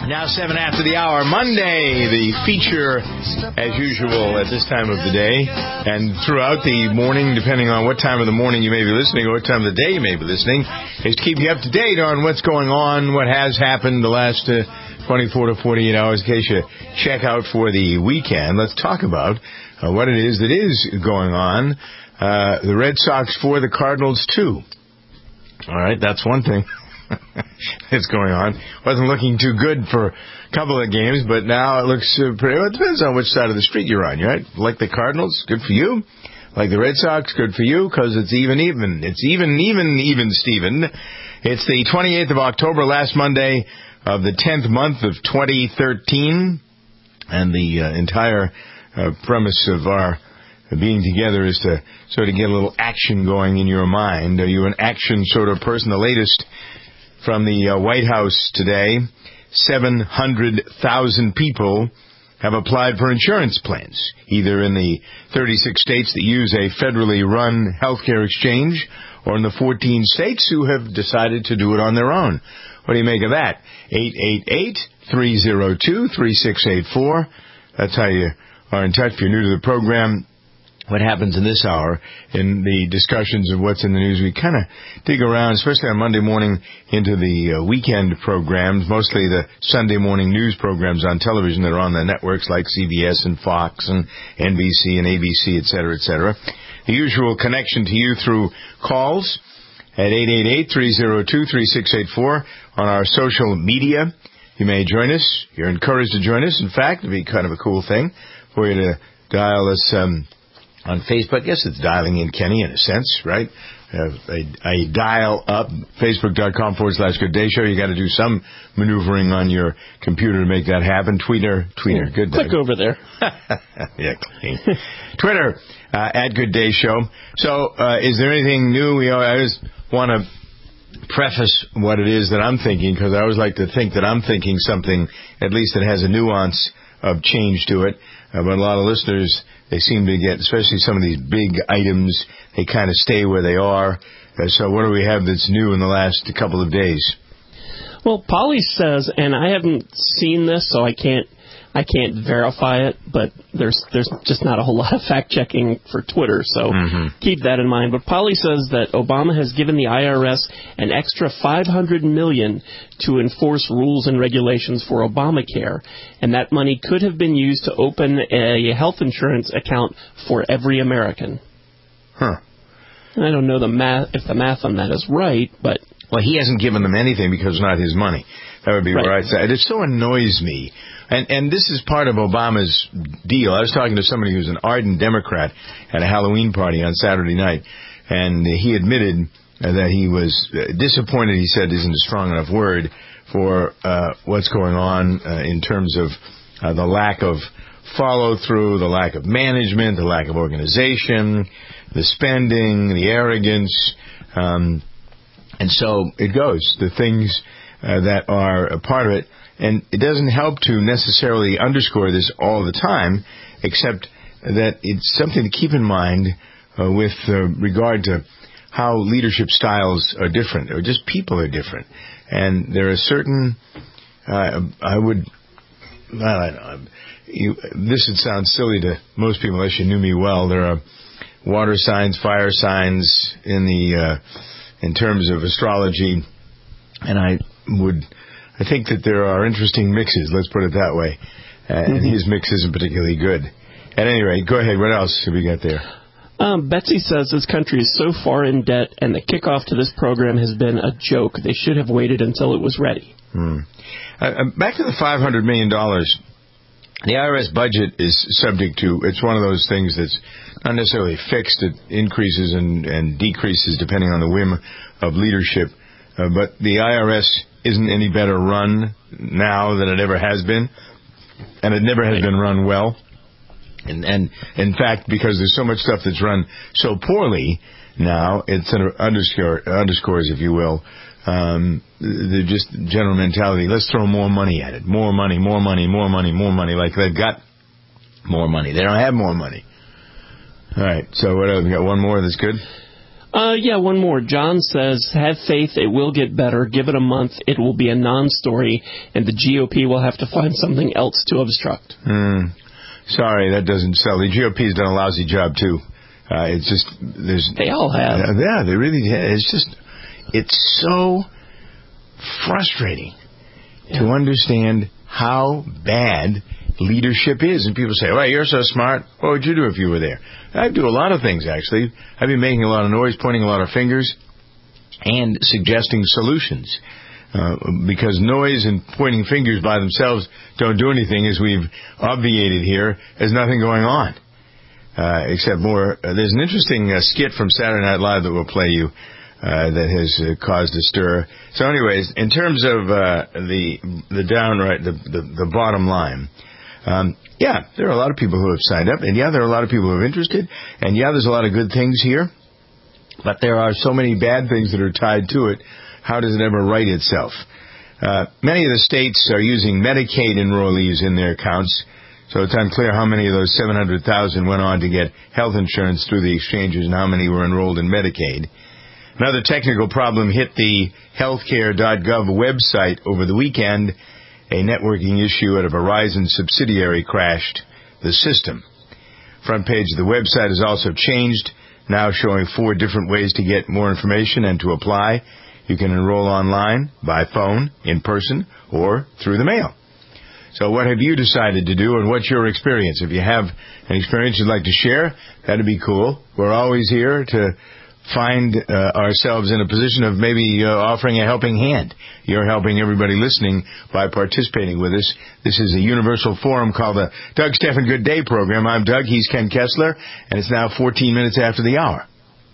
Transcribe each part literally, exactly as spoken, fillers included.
Now seven after the hour, Monday, the feature, as usual, at this time of the day, and throughout the morning, depending on what time of the morning you may be listening or what time of the day you may be listening, is to keep you up to date on what's going on, what has happened the last uh, twenty-four to forty-eight hours, in case you check out for the weekend. Let's talk about uh, what it is that is going on. Uh, the Red Sox for the Cardinals, too. All right, that's one thing. It's going on. Wasn't looking too good for a couple of games, but now it looks uh, pretty well. It depends on which side of the street you're on, right? Like the Cardinals, good for you. Like the Red Sox, good for you, because it's even, even. It's even, even, even, Steven. It's the twenty-eighth of October, last Monday of the tenth month of twenty thirteen, and the uh, entire uh, premise of our being together is to sort of get a little action going in your mind. Are you an action sort of person? The latest from the uh, White House today, seven hundred thousand people have applied for insurance plans, either in the thirty-six states that use a federally run healthcare exchange or in the fourteen states who have decided to do it on their own. What do you make of that? eight eight eight, three oh two, three six eight four. That's how you are in touch. If you're new to the program, what happens in this hour in the discussions of what's in the news, we kind of dig around, especially on Monday morning, into the uh, weekend programs, mostly the Sunday morning news programs on television that are on the networks like C B S and Fox and N B C and A B C, et cetera, et cetera. The usual connection to you through calls at eight eight eight, three oh two, three six eight four on our social media. You may join us. You're encouraged to join us. In fact, it'd be kind of a cool thing for you to dial us um on Facebook. I guess it's dialing in Kenny in a sense, right? Uh, a, a dial up, facebook.com forward slash Good Day Show. You got to do some maneuvering on your computer to make that happen. Tweeter, tweeter, Good Day. Click over there. Yeah, clean. Twitter, uh, at Good Day Show. So, uh, is there anything new? We, I just want to preface what it is that I'm thinking, because I always like to think that I'm thinking something, at least that has a nuance of change to it. Uh, but a lot of listeners, they seem to get, especially some of these big items, they kind of stay where they are. Uh, so what do we have that's new in the last couple of days? Well, Polly says, and I haven't seen this, so I can't I can't verify it, but there's there's just not a whole lot of fact-checking for Twitter, so mm-hmm. keep that in mind. But Polly says that Obama has given the I R S an extra five hundred million dollars to enforce rules and regulations for Obamacare, and that money could have been used to open a health insurance account for every American. Huh. I don't know the math, if the math on that is right, but... Well, he hasn't given them anything because it's not his money. That would be right. Where I'd say. It so annoys me. And and this is part of Obama's deal. I was talking to somebody who's an ardent Democrat at a Halloween party on Saturday night, and he admitted that he was disappointed, he said isn't a strong enough word, for uh, what's going on uh, in terms of uh, the lack of follow-through, the lack of management, the lack of organization, the spending, the arrogance, um, and so it goes, the things uh, that are a part of it. And it doesn't help to necessarily underscore this all the time, except that it's something to keep in mind uh, with uh, regard to how leadership styles are different, or just people are different. And there are certain, uh, I would, well, I don't know, you, this would sound silly to most people unless you knew me well. There are water signs, fire signs in the, uh, in terms of astrology, and I would, I think that there are interesting mixes, let's put it that way, uh, mm-hmm. and his mix isn't particularly good. At any rate, go ahead, what else have we got there? Um, Betsy says this country is so far in debt, and the kickoff to this program has been a joke. They should have waited until it was ready. Hmm. Uh, back to the five hundred million dollars. The I R S budget is subject to, it's one of those things that's not necessarily fixed. It increases and, and decreases depending on the whim of leadership. Uh, but the I R S isn't any better run now than it ever has been. And it never has been run well. And, and in fact, because there's so much stuff that's run so poorly now, it's an underscore, underscores, if you will, um, the just general mentality. Let's throw more money at it. More money, more money, more money, more money. Like they've got more money. They don't have more money. All right. So what else? We got one more that's good. Uh, yeah, one more. John says, have faith, it will get better. Give it a month, it will be a non-story, and the G O P will have to find something else to obstruct. Mm. Sorry, that doesn't sell. The G O P's done a lousy job, too. Uh, it's just, there's... They all have. Uh, yeah, they really have. It's just, it's so frustrating yeah. to understand how bad leadership is. And people say, well, you're so smart. What would you do if you were there? I do a lot of things, actually. I've been making a lot of noise, pointing a lot of fingers, and suggesting solutions. Uh, because noise and pointing fingers by themselves don't do anything, as we've obviated here. There's nothing going on. Uh, except more, uh, there's an interesting uh, skit from Saturday Night Live that we'll play you uh, that has uh, caused a stir. So anyways, in terms of uh, the the downright, the, the, the bottom line, um, yeah, there are a lot of people who have signed up, and yeah, there are a lot of people who are interested, and yeah, there's a lot of good things here, but there are so many bad things that are tied to it. How does it ever right itself? Uh, many of the states are using Medicaid enrollees in their accounts, so it's unclear how many of those seven hundred thousand went on to get health insurance through the exchanges and how many were enrolled in Medicaid. Another technical problem hit the healthcare dot gov website over the weekend. A networking issue at a Verizon subsidiary crashed the system. Front page of the website has also changed, now showing four different ways to get more information and to apply. You can enroll online, by phone, in person, or through the mail. So what have you decided to do, and what's your experience? If you have an experience you'd like to share, that'd be cool. We're always here to find uh, ourselves in a position of maybe uh, offering a helping hand. You're helping everybody listening by participating with us. This is a universal forum called the Doug Stephan Good Day program. I'm Doug, he's Ken Kessler, and it's now fourteen minutes after the hour.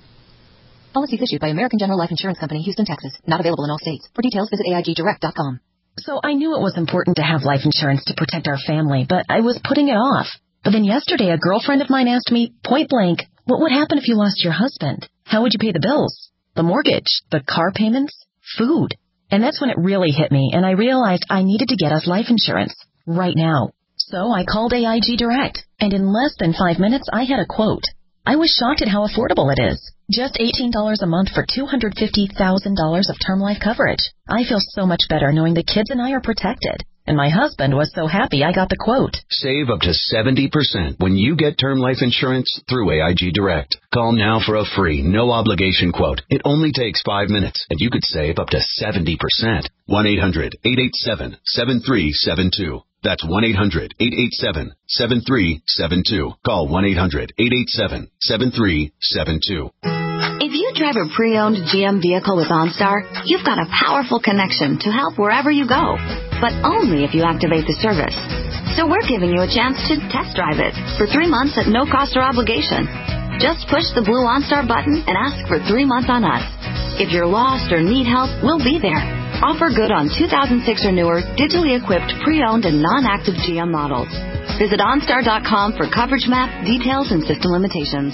Policies issued by American General Life Insurance Company, Houston, Texas. Not available in all states. For details, visit A I G direct dot com. So I knew it was important to have life insurance to protect our family, but I was putting it off. But then yesterday, a girlfriend of mine asked me, point blank, what would happen if you lost your husband? How would you pay the bills? The mortgage? The car payments? Food? And that's when it really hit me, and I realized I needed to get us life insurance. Right now. So I called A I G Direct, and in less than five minutes, I had a quote. I was shocked at how affordable it is. Just eighteen dollars a month for two hundred fifty thousand dollars of term life coverage. I feel so much better knowing the kids and I are protected. And my husband was so happy I got the quote. Save up to seventy percent when you get term life insurance through A I G Direct. Call now for a free, no-obligation quote. It only takes five minutes, and you could save up to seventy percent. one eight hundred eight eight seven seven three seven two. That's one eight hundred eight eight seven seven three seven two. Call one eight hundred eight eight seven seven three seven two. If you drive a pre-owned G M vehicle with OnStar, you've got a powerful connection to help wherever you go, but only if you activate the service. So we're giving you a chance to test drive it for three months at no cost or obligation. Just push the blue OnStar button and ask for three months on us. If you're lost or need help, we'll be there. Offer good on two thousand six or newer, digitally equipped, pre-owned, and non-active G M models. Visit OnStar dot com for coverage map, details, and system limitations.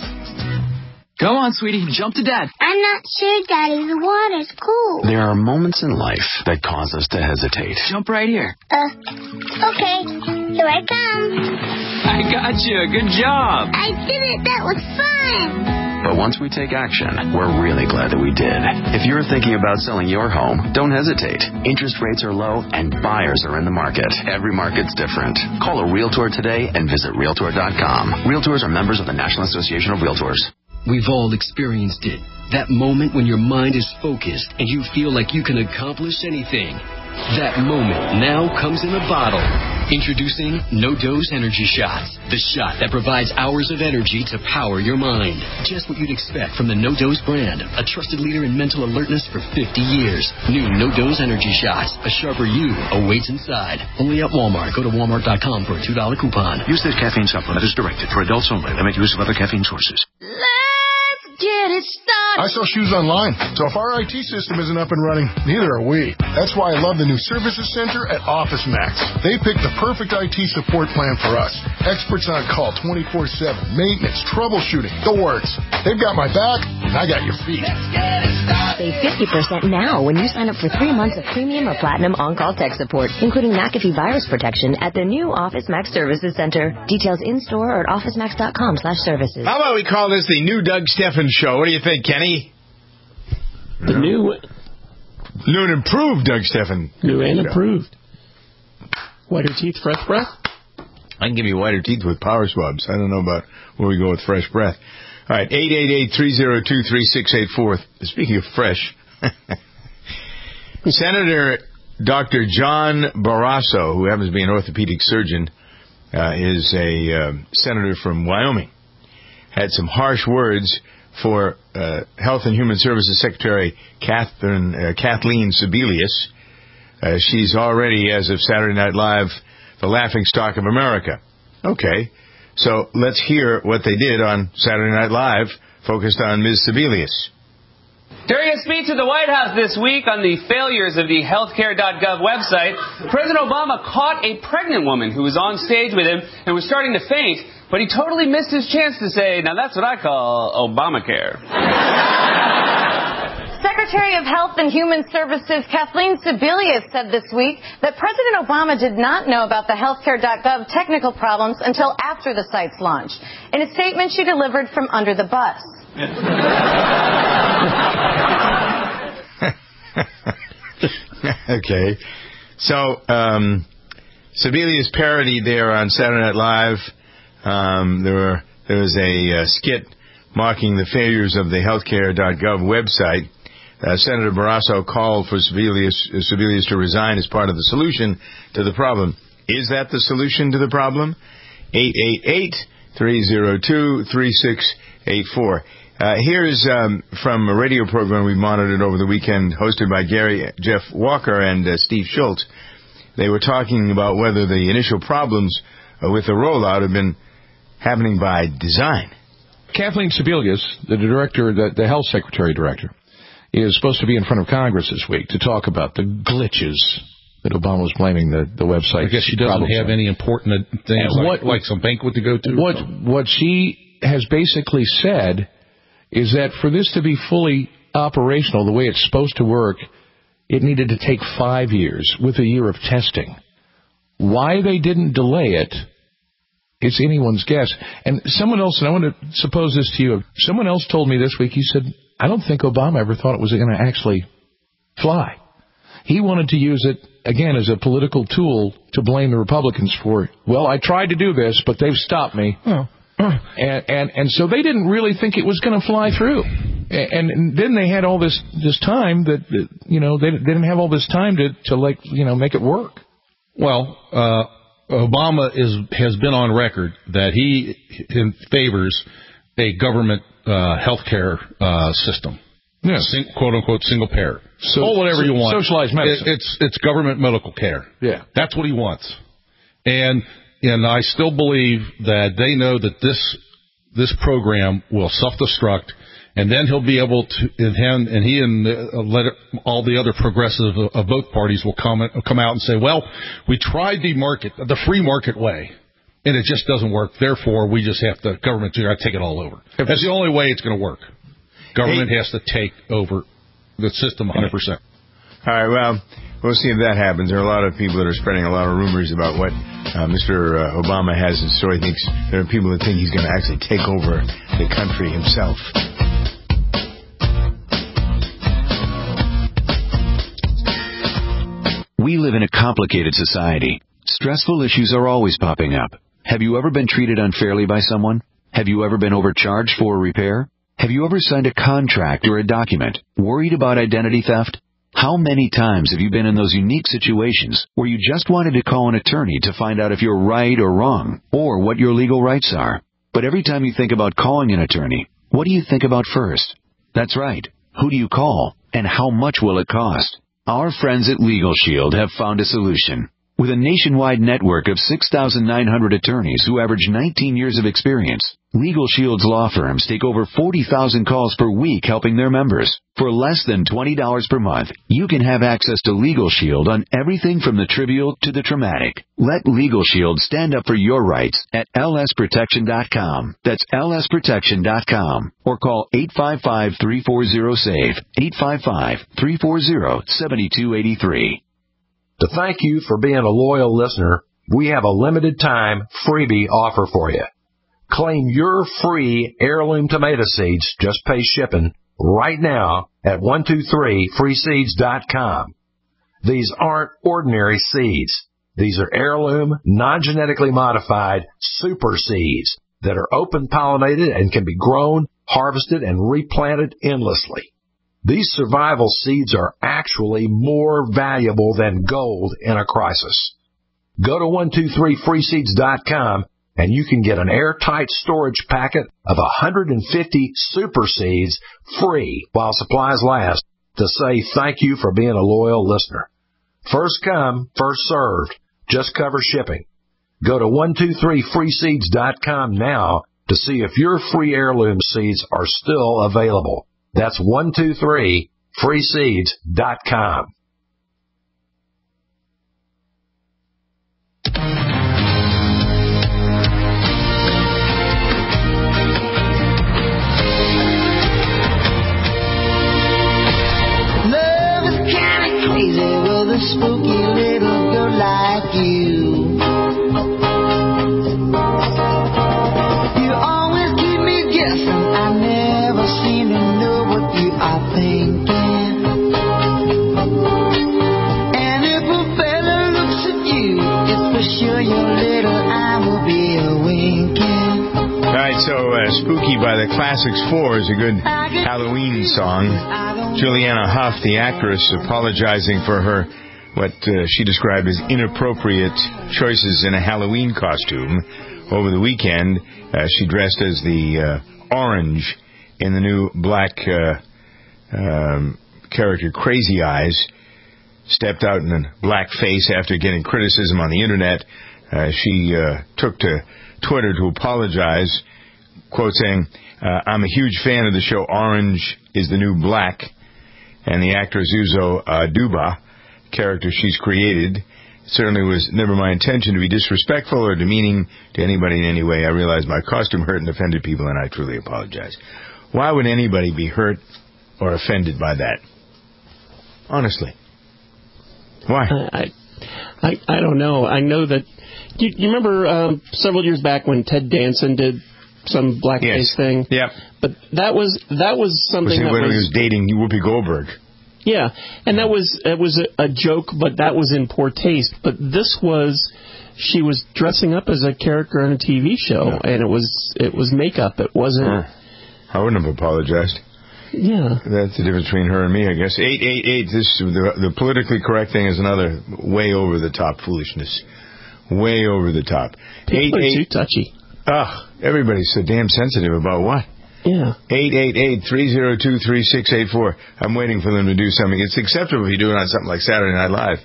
Go on, sweetie. Jump to Dad. I'm not sure, Daddy. The water's cool. There are moments in life that cause us to hesitate. Jump right here. Uh, okay. Here I come. I got you. Good job. I did it. That was fun. But once we take action, we're really glad that we did. If you're thinking about selling your home, don't hesitate. Interest rates are low and buyers are in the market. Every market's different. Call a Realtor today and visit Realtor dot com. Realtors are members of the National Association of Realtors. We've all experienced it. That moment when your mind is focused and you feel like you can accomplish anything. That moment now comes in a bottle. Introducing No-Dose Energy Shots, the shot that provides hours of energy to power your mind. Just what you'd expect from the No-Dose brand, a trusted leader in mental alertness for fifty years. New No-Dose Energy Shots, a sharper you awaits inside. Only at Walmart. Go to walmart dot com for a two dollar coupon. Use this caffeine supplement as directed for adults only. Limit use of other caffeine sources. Get it started. I sell shoes online, so if our I T system isn't up and running, neither are we. That's why I love the new Services Center at OfficeMax. They picked the perfect I T support plan for us. Experts on call twenty-four seven, maintenance, troubleshooting, the works. They've got my back, and I got your feet. Save fifty percent now when you sign up for three months of premium or platinum on-call tech support, including McAfee virus protection at the new OfficeMax Services Center. Details in-store or at office max dot com slash services. How about we call this the new Doug Stephan Show? What do you think, Kenny? The yeah. new... New and improved, Doug Steffen. New and improved. Whiter teeth, fresh breath? I can give you whiter teeth with power swabs. I don't know about where we go with fresh breath. All right, eight eight eight, three oh two, three six eight four. Speaking of fresh, Senator Doctor John Barrasso, who happens to be an orthopedic surgeon, uh, is a uh, senator from Wyoming, had some harsh words for uh, Health and Human Services Secretary Catherine, uh, Kathleen Sebelius. Uh, she's already, as of Saturday Night Live, the laughingstock of America. Okay, so let's hear what they did on Saturday Night Live, focused on Miz Sebelius. During a speech at the White House this week on the failures of the healthcare dot gov website, President Obama caught a pregnant woman who was on stage with him and was starting to faint, but he totally missed his chance to say, now that's what I call Obamacare. Secretary of Health and Human Services Kathleen Sebelius said this week that President Obama did not know about the healthcare dot gov technical problems until after the site's launch. In a statement she delivered from under the bus. Okay. So, um, Sebelius parodied there on Saturday Night Live. Um, there were there was a uh, skit mocking the failures of the healthcare dot gov website. Uh, Senator Barrasso called for Sebelius, uh, Sebelius to resign as part of the solution to the problem. Is that the solution to the problem? eight eight eight, three oh two, three six eight four. Uh, here's um, from a radio program we monitored over the weekend, hosted by Gary Jeff Walker and uh, Steve Schultz. They were talking about whether the initial problems uh, with the rollout have been happening by design. Kathleen Sebelius, the director, the, the health secretary director, is supposed to be in front of Congress this week to talk about the glitches that Obama was blaming the, the website. I guess she doesn't have any important things like, what, like some banquet to go to. What what she has basically said is that for this to be fully operational the way it's supposed to work, it needed to take five years with a year of testing. Why they didn't delay it, it's anyone's guess. And someone else, and I want to suppose this to you, someone else told me this week, he said, I don't think Obama ever thought it was going to actually fly. He wanted to use it, again, as a political tool to blame the Republicans for, well, I tried to do this, but they've stopped me. Oh. And, and and so they didn't really think it was going to fly through. And, and then they had all this this time that, you know, they, they didn't have all this time to, to like, you know, make it work. Well, uh, Obama is has been on record that he favors a government uh, health care uh, system. Yeah. Sing, quote unquote single payer. So, or whatever so, you want. Socialized medicine. It, it's it's government medical care. Yeah. That's what he wants. And and I still believe that they know that this this program will self-destruct, and then he'll be able to, and, him, and he and uh, let it, all the other progressive uh, both parties will come come out and say, well, we tried the market, the free market way, and it just doesn't work. Therefore, we just have to government to take it all over. That's the only way it's going to work. Government has to take over the system one hundred percent. All right, well, we'll see if that happens. There are a lot of people that are spreading a lot of rumors about what uh, Mister Uh, Obama has in store. He thinks there are people that think he's going to actually take over the country himself. We live in a complicated society. Stressful issues are always popping up. Have you ever been treated unfairly by someone? Have you ever been overcharged for a repair? Have you ever signed a contract or a document worried about identity theft? How many times have you been in those unique situations where you just wanted to call an attorney to find out if you're right or wrong, or what your legal rights are? But every time you think about calling an attorney, what do you think about first? That's right. Who do you call, and how much will it cost? Our friends at Legal Shield have found a solution. With a nationwide network of six thousand nine hundred attorneys who average nineteen years of experience, Legal Shield's law firms take over forty thousand calls per week helping their members. For less than twenty dollars per month, you can have access to Legal Shield on everything from the trivial to the traumatic. Let Legal Shield stand up for your rights at L S protection dot com. That's L S protection dot com. Or call eight five five, three four zero, S A V E, eight five five, three four zero, seven two eight three. To thank you for being a loyal listener, we have a limited time freebie offer for you. Claim your free heirloom tomato seeds, just pay shipping, right now at one two three free seeds dot com. These aren't ordinary seeds. These are heirloom, non-genetically modified super seeds that are open-pollinated and can be grown, harvested, and replanted endlessly. These survival seeds are actually more valuable than gold in a crisis. Go to one two three free seeds dot com and you can get an airtight storage packet of one hundred fifty super seeds free while supplies last to say thank you for being a loyal listener. First come, first served. Just cover shipping. Go to one two three free seeds dot com now to see if your free heirloom seeds are still available. That's one two three free seeds dot com. Love is kinda crazy with a spooky little girl like you. You always keep me guessing. I never seem to know what you are thinking. And if a fella looks at you, it's for sure your little eye will be a winking. All right, so uh, Spooky by the Classics four is a good Halloween song. Juliana Hough, the actress, apologizing for her, what uh, she described as inappropriate choices in a Halloween costume. Over the weekend, uh, she dressed as the uh, Orange in the new black uh, um, character Crazy Eyes, stepped out in a black face after getting criticism on the internet. Uh, she uh, took to Twitter to apologize, quote saying, uh, I'm a huge fan of the show Orange is the New Black, and the actress Uzo uh, Duba, character she's created. It certainly was never my intention to be disrespectful or demeaning to anybody in any way. I realize my costume hurt and offended people, and I truly apologize. Why would anybody be hurt or offended by that? Honestly. Why? I I, I don't know. I know that... You, you remember um, several years back when Ted Danson did some blackface yes. thing? Yeah. But that was that was something was that when was... he was dating Whoopi Goldberg. Yeah, and that was it was a, a joke, but that was in poor taste. But this was... She was dressing up as a character on a T V show, yeah. and it was it was makeup. It wasn't... Uh, I wouldn't have apologized. Yeah. That's the difference between her and me, I guess. eight eight eight, this, the, the politically correct thing is another way over-the-top foolishness. Way over the top. People eight, are eight, too touchy. Ugh, everybody's so damn sensitive about what? Yeah. eight eight eight, three oh two, three six eight four. I'm waiting for them to do something. It's acceptable if you do it on something like Saturday Night Live.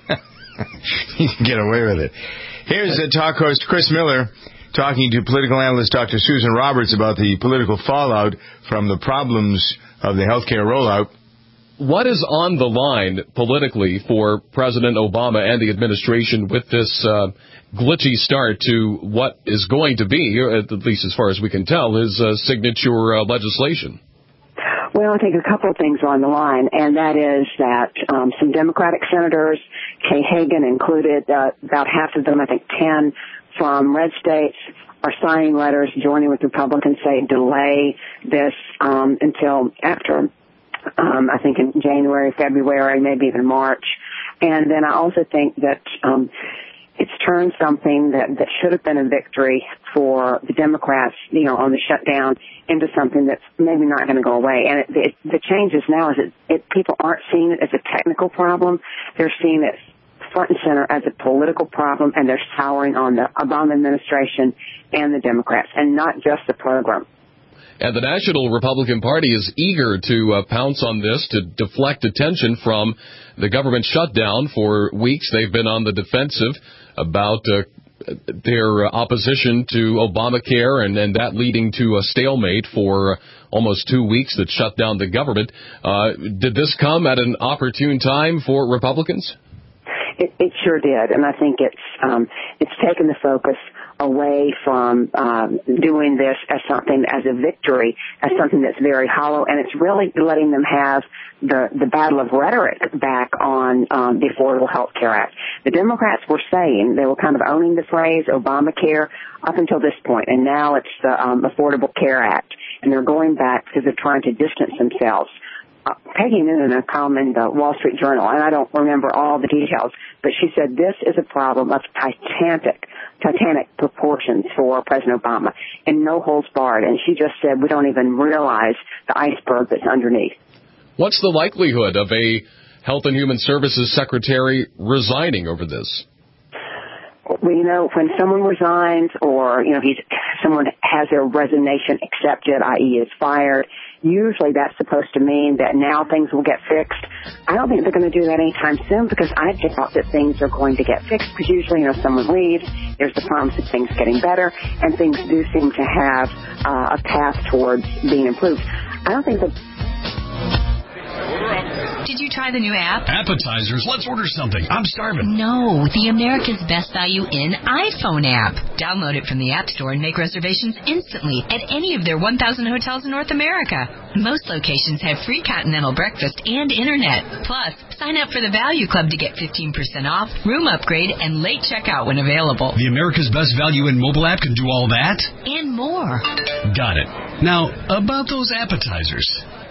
You can get away with it. Here's the talk host, Chris Miller, talking to political analyst Doctor Susan Roberts about the political fallout from the problems of the healthcare rollout. What is on the line politically for President Obama and the administration with this uh, glitchy start to what is going to be, at least as far as we can tell, his uh, signature uh, legislation? Well, I think a couple of things are on the line, and that is that um, some Democratic senators, Kay Hagan included, uh, about half of them, I think ten, from red states, are signing letters joining with Republicans saying delay this um, until after, um, I think in January, February, maybe even March. And then I also think that um, it's turned something that, that should have been a victory for the Democrats, you know, on the shutdown into something that's maybe not going to go away. And it, it, the changes now is that it, people aren't seeing it as a technical problem. They're seeing it front and center as a political problem, and they're souring on the Obama administration and the Democrats, and not just the program. And the National Republican Party is eager to uh, pounce on this to deflect attention from the government shutdown. For weeks, they've been on the defensive about uh, their opposition to Obamacare, and, and that leading to a stalemate for almost two weeks that shut down the government. Uh, did this come at an opportune time for Republicans? It, it sure did, and I think it's um, it's taken the focus away from um, doing this as something, as a victory, as something that's very hollow, and it's really letting them have the, the battle of rhetoric back on um, the Affordable Health Care Act. The Democrats were saying, they were kind of owning the phrase Obamacare up until this point, and now it's the um, Affordable Care Act, and they're going back because they're trying to distance themselves uh, Peggy Noonan, a column in the Wall Street Journal, and I don't remember all the details, but she said this is a problem of titanic, titanic proportions for President Obama, and no holds barred. And she just said we don't even realize the iceberg that's underneath. What's the likelihood of a Health and Human Services Secretary resigning over this? Well, you know, when someone resigns or, you know, he's, someone has their resignation accepted, that is is fired, usually that's supposed to mean that now things will get fixed. I don't think they're going to do that anytime soon because I doubt that things are going to get fixed because usually, you know, someone leaves, there's the promise of things getting better, and things do seem to have uh, a path towards being improved. I don't think that... Did you try the new app? Appetizers, let's order something. I'm starving. No, the America's Best Value in iPhone app. Download it from the App Store and make reservations instantly at any of their one thousand hotels in North America. Most locations have free continental breakfast and internet. Plus, sign up for the Value Club to get fifteen percent off, room upgrade, and late checkout when available. The America's Best Value in mobile app can do all that? And more. Got it. Now, about those appetizers.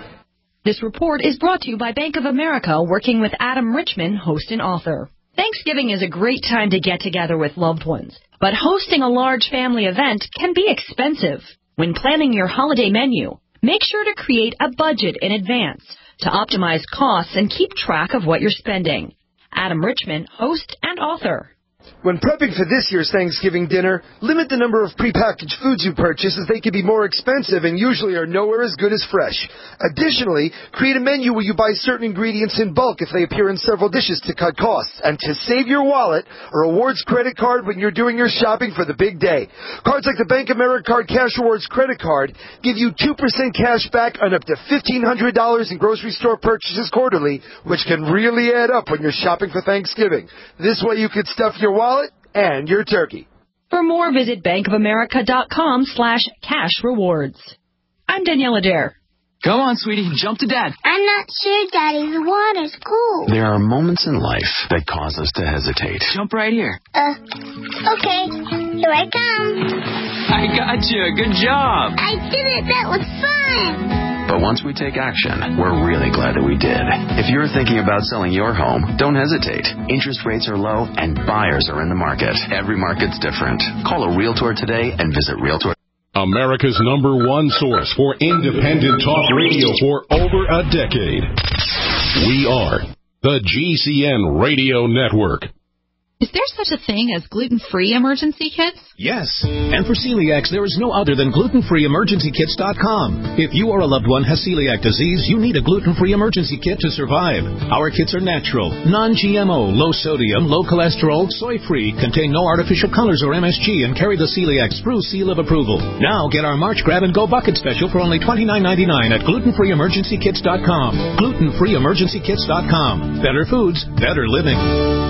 This report is brought to you by Bank of America, working with Adam Richman, host and author. Thanksgiving is a great time to get together with loved ones, but hosting a large family event can be expensive. When planning your holiday menu, make sure to create a budget in advance to optimize costs and keep track of what you're spending. Adam Richman, host and author. When prepping for this year's Thanksgiving dinner, limit the number of prepackaged foods you purchase as they can be more expensive and usually are nowhere as good as fresh. Additionally, create a menu where you buy certain ingredients in bulk if they appear in several dishes to cut costs. And to save your wallet, a rewards credit card when you're doing your shopping for the big day. Cards like the Bank of America Card Cash Rewards credit card give you two percent cash back on up to fifteen hundred dollars in grocery store purchases quarterly, which can really add up when you're shopping for Thanksgiving. This way you could stuff your wallet and your turkey. For more, visit bankofamerica.com slash cash rewards. I'm Danielle Adair. Come on, sweetie, jump to Dad. I'm not sure, Daddy. The water's cool. There are moments in life that cause us to hesitate. Jump right here. Uh, okay. Here I come. I got you. Good job. I did it. That was fun. But once we take action, we're really glad that we did. If you're thinking about selling your home, don't hesitate. Interest rates are low and buyers are in the market. Every market's different. Call a Realtor today and visit Realtor. America's number one source for independent talk radio for over a decade. We are the G C N Radio Network. Is there such a thing as gluten-free emergency kits? Yes. And for celiacs, there is no other than gluten free emergency kits dot com. If you or a loved one has celiac disease, you need a gluten-free emergency kit to survive. Our kits are natural, non-G M O, low sodium, low cholesterol, soy-free, contain no artificial colors or M S G, and carry the celiac Spruce seal of approval. Now get our March Grab and Go Bucket Special for only twenty-nine ninety-nine at gluten free emergency kits dot com. gluten free emergency kits dot com. Better foods, better living.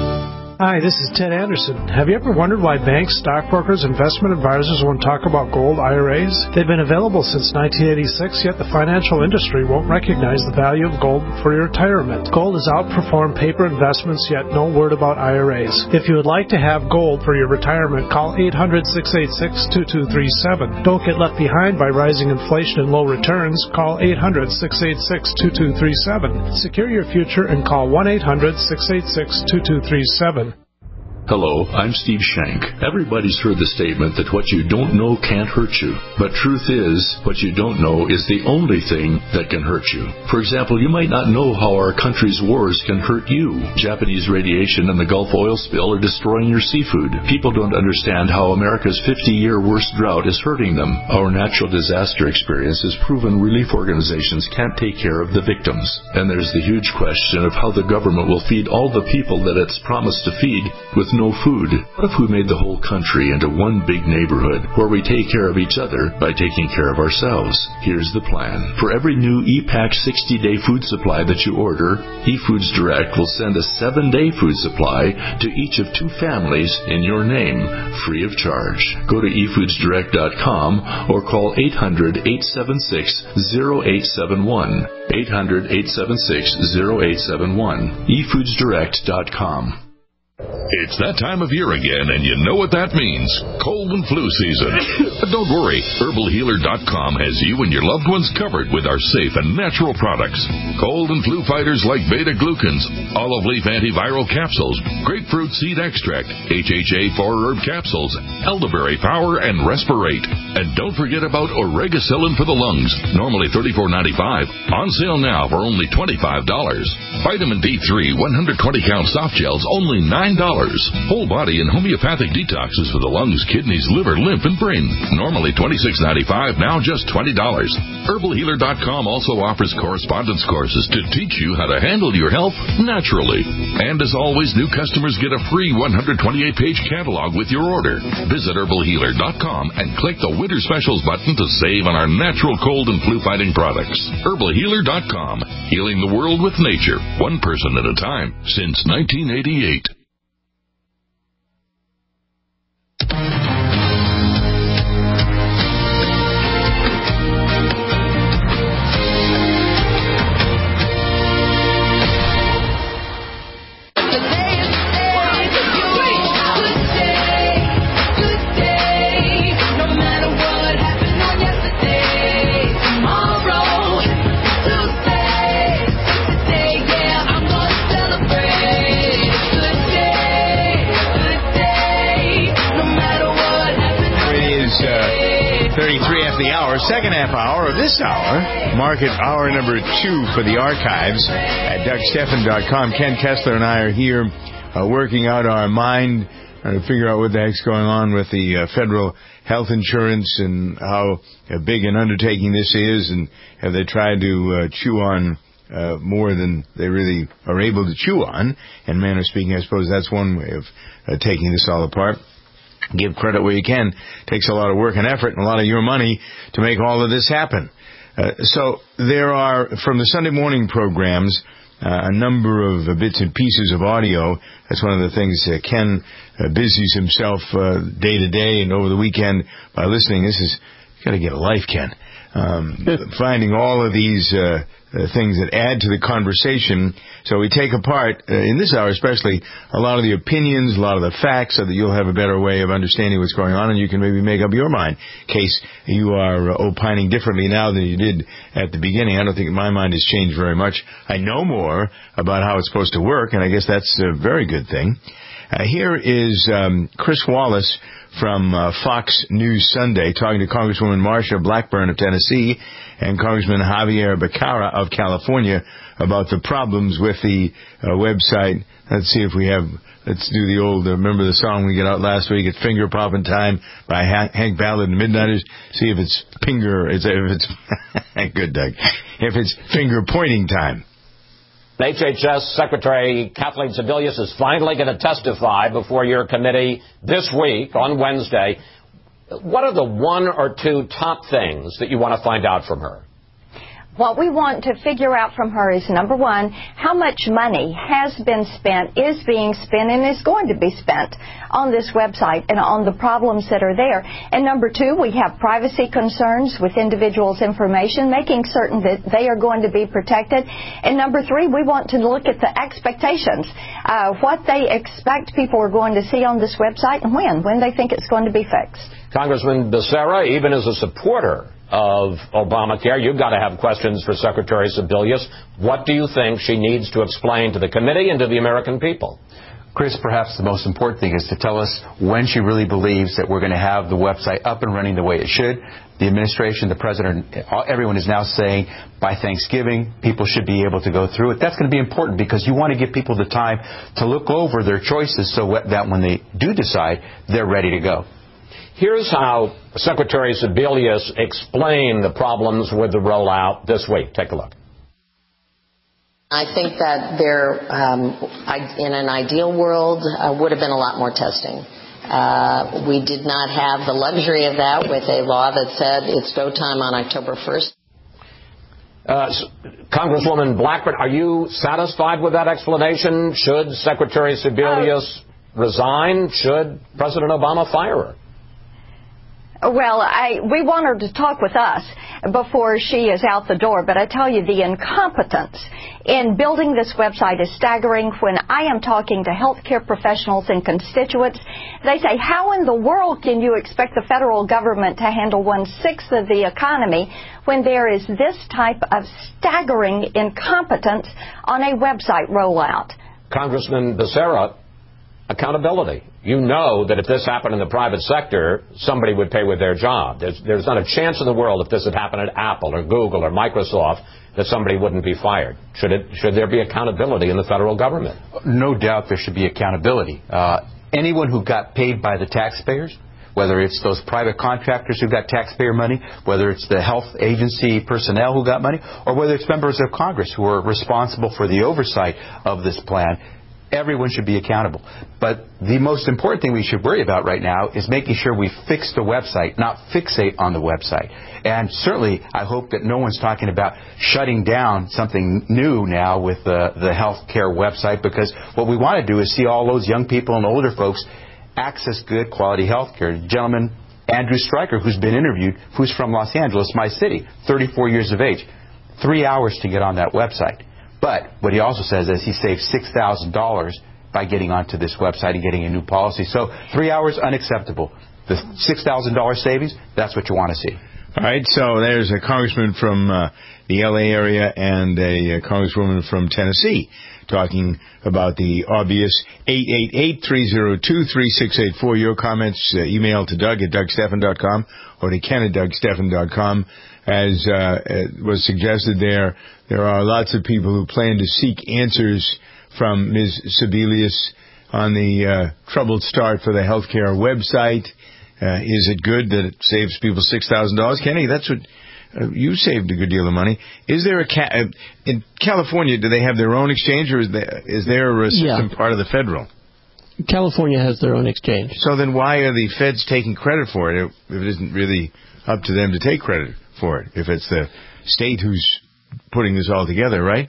Hi, this is Ted Anderson. Have you ever wondered why banks, stockbrokers, investment advisors won't talk about gold I R As? They've been available since nineteen eighty-six, yet the financial industry won't recognize the value of gold for your retirement. Gold has outperformed paper investments, yet no word about I R As. If you would like to have gold for your retirement, call eight hundred, six eight six, two two three seven. Don't get left behind by rising inflation and low returns. Call eight hundred, six eight six, two two three seven. Secure your future and call one eight hundred, six eight six, two two three seven. Hello, I'm Steve Shank. Everybody's heard the statement that what you don't know can't hurt you. But truth is, what you don't know is the only thing that can hurt you. For example, you might not know how our country's wars can hurt you. Japanese radiation and the Gulf oil spill are destroying your seafood. People don't understand how America's fifty-year worst drought is hurting them. Our natural disaster experience has proven relief organizations can't take care of the victims. And there's the huge question of how the government will feed all the people that it's promised to feed with no food. What if we made the whole country into one big neighborhood where we take care of each other by taking care of ourselves? Here's the plan. For every new E-Pack sixty-day food supply that you order, eFoods Direct will send a seven-day food supply to each of two families in your name, free of charge. Go to e foods direct dot com or call eight hundred, eight seven six, zero eight seven one. eight hundred, eight seven six, zero eight seven one. e foods direct dot com. It's that time of year again, and you know what that means. Cold and flu season. But don't worry. Herbal Healer dot com has you and your loved ones covered with our safe and natural products. Cold and flu fighters like beta-glucans, olive leaf antiviral capsules, grapefruit seed extract, H H A four herb capsules, elderberry power, and respirate. And don't forget about Oregacillin for the lungs, normally thirty-four ninety-five, on sale now for only twenty-five dollars. Vitamin D three one hundred twenty count soft gels, only nine dollars. Whole body and homeopathic detoxes for the lungs, kidneys, liver, lymph, and brain. Normally twenty-six ninety-five, now just twenty dollars. Herbal Healer dot com also offers correspondence courses to teach you how to handle your health naturally. And as always, new customers get a free one hundred twenty-eight page catalog with your order. Visit Herbal Healer dot com and click the Winter Specials button to save on our natural cold and flu fighting products. Herbal Healer dot com, healing the world with nature, one person at a time, since nineteen eighty-eight. thirty-three after the hour, second half hour of this hour. Market hour number two for the archives at Doug Stephan dot com. Ken Kessler and I are here uh, working out our mind, trying to figure out what the heck's going on with the uh, federal health insurance and how uh, big an undertaking this is, and have they tried to uh, chew on uh, more than they really are able to chew on. In a manner of speaking, I suppose that's one way of uh, taking this all apart. Give credit where you can. It takes a lot of work and effort and a lot of your money to make all of this happen. Uh, so there are, from the Sunday morning programs, uh, a number of uh, bits and pieces of audio. That's one of the things uh, Ken uh, busies himself uh, day to day and over the weekend by listening. This is, you got to get a life, Ken. Um, finding all of these uh, uh, things that add to the conversation. So we take apart, uh, in this hour especially, a lot of the opinions, a lot of the facts, so that you'll have a better way of understanding what's going on, and you can maybe make up your mind in case you are uh, opining differently now than you did at the beginning. I don't think my mind has changed very much. I know more about how it's supposed to work, and I guess that's a very good thing. Uh, here is um, Chris Wallace from uh, Fox News Sunday talking to Congresswoman Marsha Blackburn of Tennessee and Congressman Javier Becerra of California about the problems with the uh, website. Let's see if we have, let's do the old, uh, remember the song we got out last week, it's Finger Poppin' Time by ha- Hank Ballard and the Midnighters. See if it's finger, if it's, good Doug, if it's finger pointing time. H H S Secretary Kathleen Sebelius is finally going to testify before your committee this week on Wednesday. What are the one or two top things that you want to find out from her? What we want to figure out from her is, number one, how much money has been spent, is being spent, and is going to be spent on this website and on the problems that are there. And number two, we have privacy concerns with individuals' information, making certain that they are going to be protected. And number three, we want to look at the expectations, uh, what they expect people are going to see on this website and when, when they think it's going to be fixed. Congressman Becerra, even as a supporter of Obamacare, you've got to have questions for Secretary Sebelius. What do you think she needs to explain to the committee and to the American people? Chris, perhaps the most important thing is to tell us when she really believes that we're going to have the website up and running the way it should. The administration, the president, everyone is now saying by Thanksgiving, people should be able to go through it. That's going to be important because you want to give people the time to look over their choices so that when they do decide, they're ready to go. Here's how Secretary Sebelius explained the problems with the rollout this week. Take a look. I think that there, um, I, in an ideal world, uh, would have been a lot more testing. Uh, we did not have the luxury of that with a law that said it's go time on October first. Uh, Congresswoman Blackburn, are you satisfied with that explanation? Should Secretary Sebelius uh, resign? Should President Obama fire her? Well, I, we want her to talk with us before she is out the door, but I tell you, the incompetence in building this website is staggering. When I am talking to healthcare professionals and constituents, they say, how in the world can you expect the federal government to handle one-sixth of the economy when there is this type of staggering incompetence on a website rollout? Congressman Becerra, accountability. You know that if this happened in the private sector, somebody would pay with their job. There's, there's not a chance in the world if this had happened at Apple or Google or Microsoft that somebody wouldn't be fired. Should it? Should there be accountability in the federal government? No doubt there should be accountability. Uh, anyone who got paid by the taxpayers, whether it's those private contractors who got taxpayer money, whether it's the health agency personnel who got money, or whether it's members of Congress who are responsible for the oversight of this plan, everyone should be accountable. But the most important thing we should worry about right now is making sure we fix the website, not fixate on the website. And certainly, I hope that no one's talking about shutting down something new now with the, the health care website, because what we want to do is see all those young people and older folks access good quality health care. Gentleman, Andrew Stryker, who's been interviewed, who's from Los Angeles, my city, thirty-four years of age, three hours to get on that website. But what he also says is he saved six thousand dollars by getting onto this website and getting a new policy. So three hours, unacceptable. The six thousand dollars savings, that's what you want to see. All right, so there's a congressman from uh, the L A area and a, a congresswoman from Tennessee talking about the obvious. Eight eight eight, three oh two, three six eight four. Your comments, uh, email to Doug at Doug Stephan dot com or to Ken at Doug Stephan dot com. As uh, was suggested there, there are lots of people who plan to seek answers from Miz Sebelius on the uh, troubled start for the healthcare website. Uh, is it good that it saves people six thousand dollars? Kenny, that's what uh, you saved a good deal of money. Is there a ca- uh, in California? Do they have their own exchange, or is there, is there a system yeah. part of the federal? California has their own exchange. So then, why are the feds taking credit for it if it isn't really up to them to take credit for it? If it's the state who's putting this all together, right?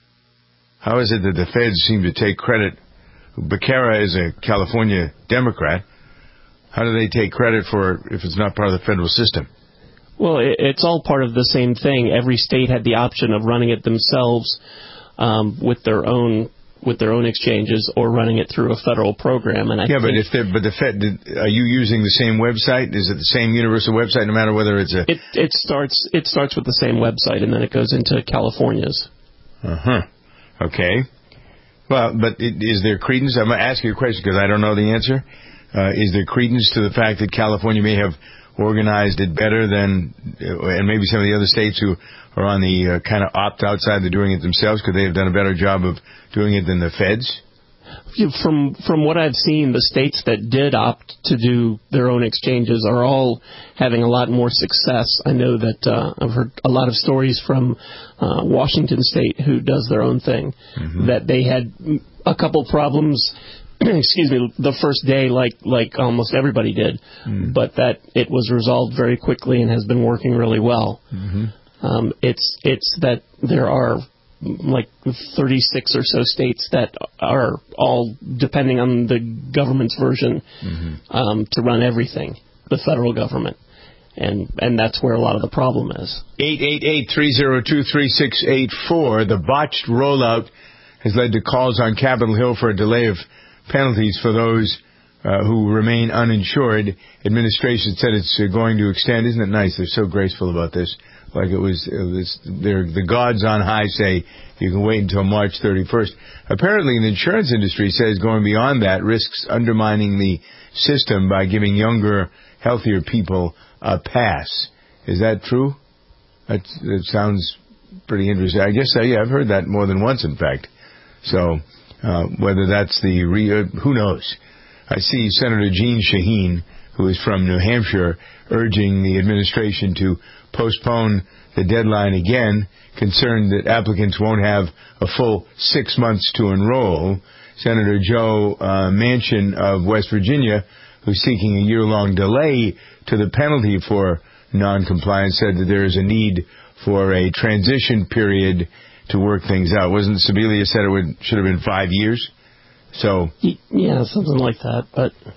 How is it that the feds seem to take credit? Becerra is a California Democrat. How do they take credit for it if it's not part of the federal system? Well, it's all part of the same thing. Every state had the option of running it themselves um, with their own with their own exchanges, or running it through a federal program. And I yeah, think but if they're, but the Fed, did, are you using the same website? Is it the same universal website, no matter whether it's a? It it starts it starts with the same website, and then it goes into California's. Uh huh. Okay. Well, but it, is there credence? I'm going to ask you a question because I don't know the answer. Uh, is there credence to the fact that California may have organized it better than, uh, and maybe some of the other states who are on the uh, kind of opt-out side, they're doing it themselves? Could they have done a better job of doing it than the feds? From from what I've seen, the states that did opt to do their own exchanges are all having a lot more success. I know that uh, I've heard a lot of stories from uh, Washington State, who does their own thing, mm-hmm. that they had a couple problems, excuse me, the first day, like like almost everybody did, mm. but that it was resolved very quickly and has been working really well. Mm-hmm. Um, it's it's that there are like thirty-six or so states that are all depending on the government's version mm-hmm. um, to run everything, the federal government. And and that's where a lot of the problem is. eight eight eight, three oh two, three six eight four. The botched rollout has led to calls on Capitol Hill for a delay of penalties for those uh, who remain uninsured. Administration said it's uh, going to extend. Isn't it nice? They're so graceful about this. Like it was, it was they're, the gods on high say you can wait until March thirty-first. Apparently, the insurance industry says going beyond that risks undermining the system by giving younger, healthier people a pass. Is that true? That, that sounds pretty interesting. I guess, uh, yeah, I've heard that more than once, in fact. So uh, whether that's the, re- uh, who knows? I see Senator Jeanne Shaheen, who is from New Hampshire, urging the administration to postpone the deadline again, concerned that applicants won't have a full six months to enroll. Senator Joe uh, Manchin of West Virginia, who's seeking a year-long delay to the penalty for noncompliance, said that there is a need for a transition period to work things out. Wasn't Sebelius said it would should have been five years? So yeah, something like that. But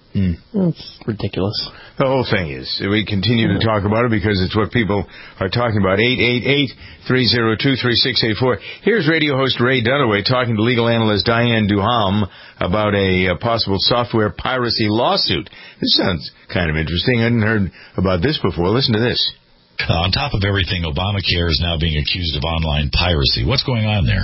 Mm. That's ridiculous. The whole thing is. We continue to talk about it because it's what people are talking about. eight eight eight, three oh two, three six eight four. Here's radio host Ray Dunaway talking to legal analyst Diane Duham about a, a possible software piracy lawsuit. This sounds kind of interesting. I hadn't heard about this before. Listen to this. Uh, on top of everything, Obamacare is now being accused of online piracy. What's going on there?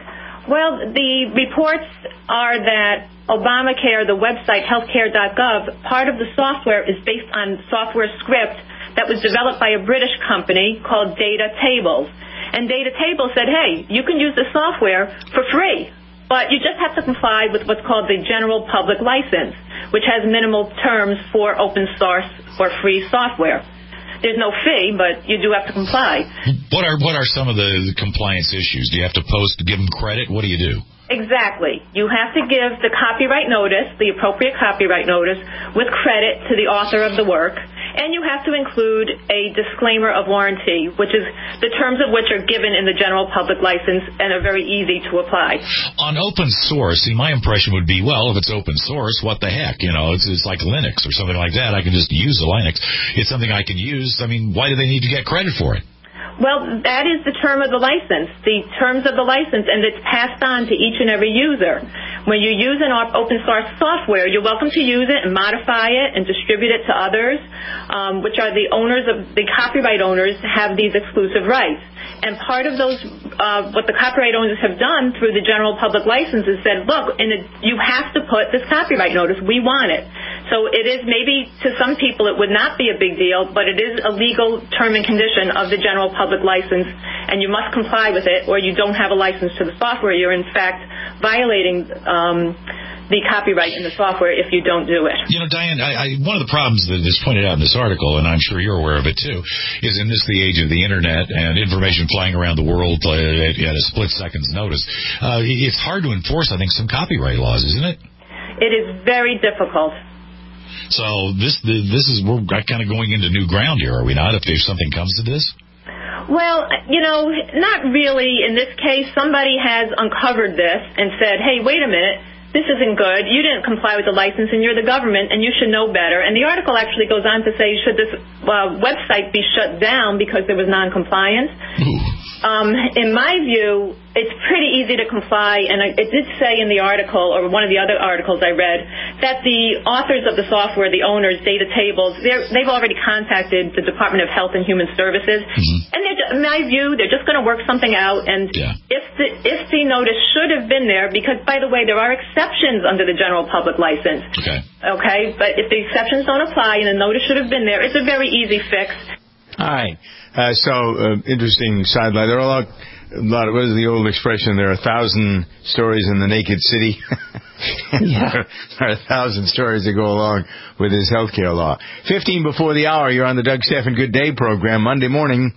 Well, the reports are that Obamacare, the website healthcare dot gov, part of the software is based on software script that was developed by a British company called Data Tables. And Data Tables said, hey, you can use the software for free, but you just have to comply with what's called the General Public License, which has minimal terms for open source or free software. There's no fee, but you do have to comply. What are what are some of the compliance issues? Do you have to post to give them credit? What do you do? Exactly. You have to give the copyright notice, the appropriate copyright notice, with credit to the author of the work, and you have to include a disclaimer of warranty, which is the terms of which are given in the General Public License and are very easy to apply. On open source, see, my impression would be, well, if it's open source, what the heck? You know, it's, it's like Linux or something like that. I can just use the Linux. It's something I can use. I mean, why do they need to get credit for it? Well, that is the term of the license, the terms of the license, and it's passed on to each and every user. When you use an open source software, you're welcome to use it and modify it and distribute it to others, um, which are the owners of the copyright owners have these exclusive rights. And part of those, uh, what the copyright owners have done through the General Public License is said, look, and it, you have to put this copyright notice. We want it. So it is maybe to some people it would not be a big deal, but it is a legal term and condition of the General Public License, and you must comply with it, or you don't have a license to the software. You're in fact violating um, the copyright in the software if you don't do it. You know, Diane, I, I, one of the problems that is pointed out in this article, and I'm sure you're aware of it too, is in this the age of the Internet and information flying around the world uh, at, at a split second's notice, uh, it's hard to enforce, I think, some copyright laws, isn't it? It is very difficult. So this this is we're kind of going into new ground here, are we not, if, if something comes to this? Well, you know, not really. In this case, somebody has uncovered this and said, hey, wait a minute, this isn't good. You didn't comply with the license, and you're the government, and you should know better. And the article actually goes on to say, should this uh, website be shut down because there was noncompliance? Um, in my view, it's pretty easy to comply, and it did say in the article, or one of the other articles I read, that the authors of the software, the owners, Data Tables, they've already contacted the Department of Health and Human Services, mm-hmm. and they're, in my view, they're just going to work something out, and yeah. if the if the notice should have been there, because, by the way, there are exceptions under the General Public License, okay, okay? But if the exceptions don't apply and the notice should have been there, it's a very easy fix. All right. Uh, so, uh, interesting sideline. There are a lot, a lot of, what is the old expression? There are a thousand stories in the naked city. Yeah. there, there are a thousand stories that go along with this healthcare law. fifteen before the hour, you're on the Doug Stephan Good Day program, Monday morning.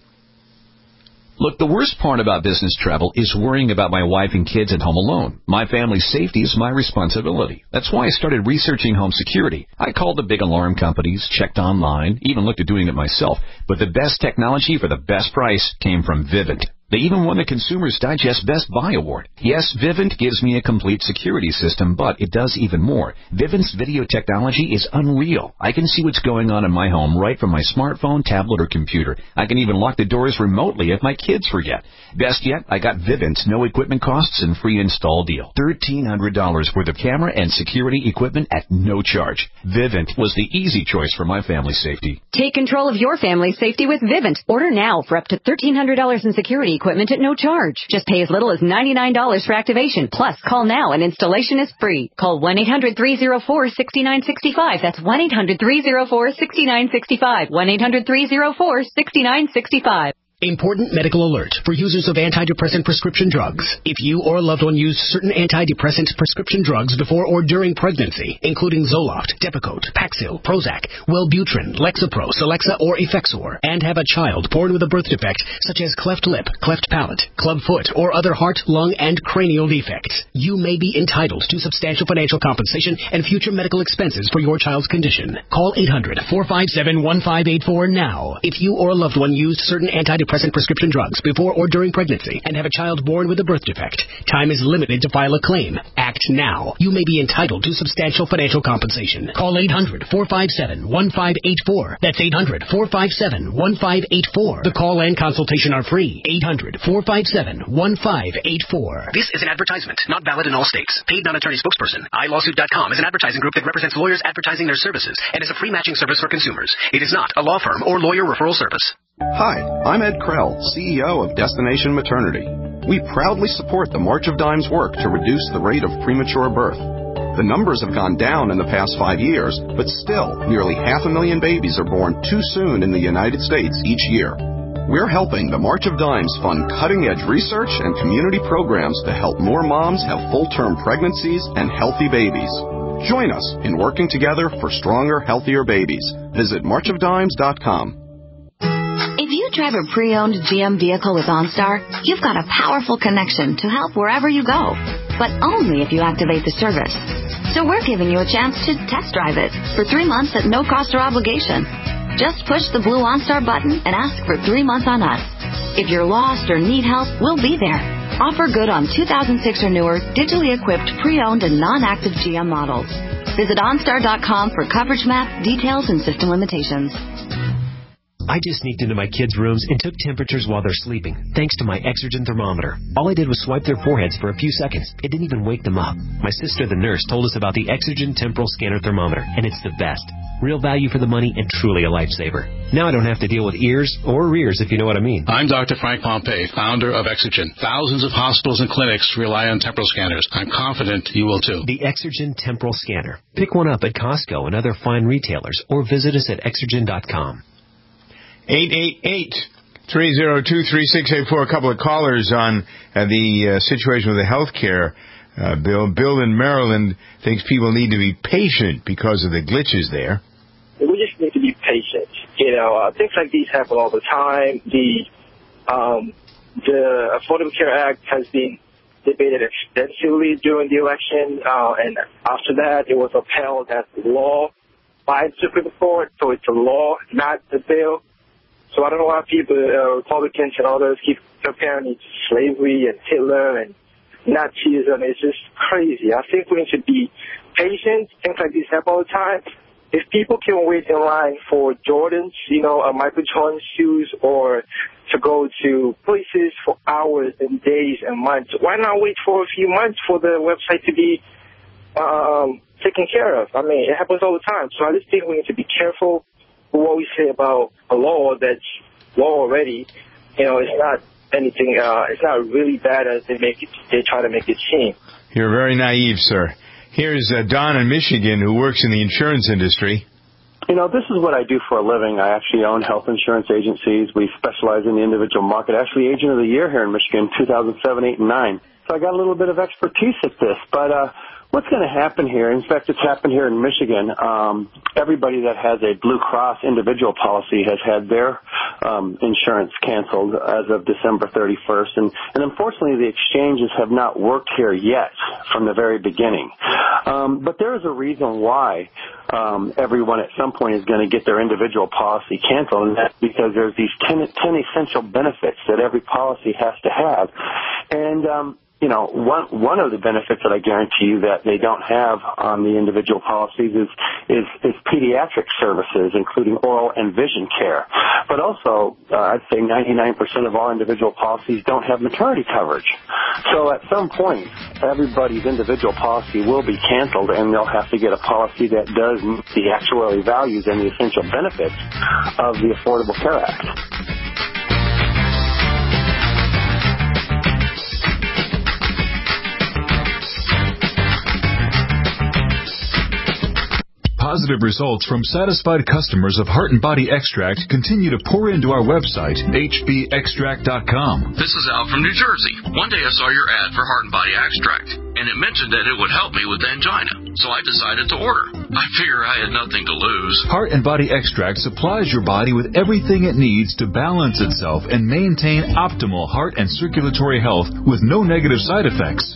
Look, the worst part about business travel is worrying about my wife and kids at home alone. My family's safety is my responsibility. That's why I started researching home security. I called the big alarm companies, checked online, even looked at doing it myself. But the best technology for the best price came from Vivint. They even won the Consumer's Digest Best Buy Award. Yes, Vivint gives me a complete security system, but it does even more. Vivint's video technology is unreal. I can see what's going on in my home right from my smartphone, tablet, or computer. I can even lock the doors remotely if my kids forget. Best yet, I got Vivint's no equipment costs and free install deal. thirteen hundred dollars worth of camera and security equipment at no charge. Vivint was the easy choice for my family's safety. Take control of your family's safety with Vivint. Order now for up to thirteen hundred dollars in security equipment at no charge. Just pay as little as ninety-nine dollars for activation. Plus, call now and installation is free. Call one eight hundred three oh four six nine six five. That's one eight hundred three oh four six nine six five. one eight hundred three oh four six nine six five. Important medical alert for users of antidepressant prescription drugs. If you or a loved one use certain antidepressant prescription drugs before or during pregnancy, including Zoloft, Depakote, Paxil, Prozac, Wellbutrin, Lexapro, Celexa, or Effexor, and have a child born with a birth defect such as cleft lip, cleft palate, club foot, or other heart, lung, and cranial defects, you may be entitled to substantial financial compensation and future medical expenses for your child's condition. Call eight hundred four five seven one five eight four now if you or a loved one used certain antidepressant antidepressant prescription drugs before or during pregnancy and have a child born with a birth defect. Time is limited to file a claim. Act now. You may be entitled to substantial financial compensation. Call eight hundred, four five seven, one five eight four. That's eight hundred, four five seven, one five eight four. The call and consultation are free. eight hundred, four five seven, one five eight four. This is an advertisement, not valid in all states. Paid non-attorney spokesperson. i lawsuit dot com is an advertising group that represents lawyers advertising their services and is a free matching service for consumers. It is not a law firm or lawyer referral service. Hi, I'm Ed Krell, C E O of Destination Maternity. We proudly support the March of Dimes work to reduce the rate of premature birth. The numbers have gone down in the past five years, but still, nearly half a million babies are born too soon in the United States each year. We're helping the March of Dimes fund cutting-edge research and community programs to help more moms have full-term pregnancies and healthy babies. Join us in working together for stronger, healthier babies. Visit march of dimes dot com. If you drive a pre-owned G M vehicle with OnStar, you've got a powerful connection to help wherever you go, but only if you activate the service. So we're giving you a chance to test drive it for three months at no cost or obligation. Just push the blue OnStar button and ask for three months on us. If you're lost or need help, we'll be there. Offer good on two thousand six or newer, digitally equipped, pre-owned, and non-active G M models. Visit OnStar dot com for coverage map, details, and system limitations. I just sneaked into my kids' rooms and took temperatures while they're sleeping, thanks to my Exergen thermometer. All I did was swipe their foreheads for a few seconds. It didn't even wake them up. My sister, the nurse, told us about the Exergen Temporal Scanner Thermometer, and it's the best. Real value for the money and truly a lifesaver. Now I don't have to deal with ears or rears, if you know what I mean. I'm Doctor Frank Pompey, founder of Exergen. Thousands of hospitals and clinics rely on temporal scanners. I'm confident you will too. The Exergen Temporal Scanner. Pick one up at Costco and other fine retailers, or visit us at exergen dot com. eight eight eight, three oh two, three six eight four. A couple of callers on uh, the uh, situation with the health care uh, bill. Bill in Maryland thinks people need to be patient because of the glitches there. We just need to be patient. You know, uh, things like these happen all the time. The um, the Affordable Care Act has been debated extensively during the election, uh, and after that, it was upheld as law by the Supreme Court. So it's a law, not the bill. So I don't know why people, uh, Republicans and others, keep comparing it to slavery and Hitler and Nazism. It's just crazy. I think we need to be patient. Things like this happen all the time. If people can wait in line for Jordans, you know, uh, Michael Jordan shoes, or to go to places for hours and days and months, why not wait for a few months for the website to be um, taken care of? I mean, it happens all the time. So I just think we need to be careful what we say about a law that's law already. You know, it's not anything, uh, it's not really bad as they make it, they try to make it seem. You're very naive, sir. Here's uh, Don in Michigan, who works in the insurance industry. You know, this is what I do for a living. I actually own health insurance agencies. We specialize in the individual market. Actually, Agent of the Year here in Michigan, two thousand seven, eight, and nine. So I got a little bit of expertise at this. But uh, what's going to happen here, in fact, it's happened here in Michigan. Um, everybody that has a Blue Cross individual policy has had their um, insurance canceled as of December thirty-first. And, and unfortunately, the exchanges have not worked here yet from the very beginning. Um, but there is a reason why um, everyone at some point is going to get their individual policy canceled, and that's because there's these ten, ten essential benefits that every policy has to have. And um, You know, one one of the benefits that I guarantee you that they don't have on the individual policies is is, is pediatric services, including oral and vision care. But also, uh, I'd say ninety-nine percent of all individual policies don't have maternity coverage. So at some point, everybody's individual policy will be canceled, and they'll have to get a policy that does meet the actuarial values and the essential benefits of the Affordable Care Act. Positive results from satisfied customers of Heart and Body Extract continue to pour into our website, H B extract dot com. This is Al from New Jersey. One day I saw your ad for Heart and Body Extract, and it mentioned that it would help me with angina, so I decided to order. I figure I had nothing to lose. Heart and Body Extract supplies your body with everything it needs to balance itself and maintain optimal heart and circulatory health with no negative side effects.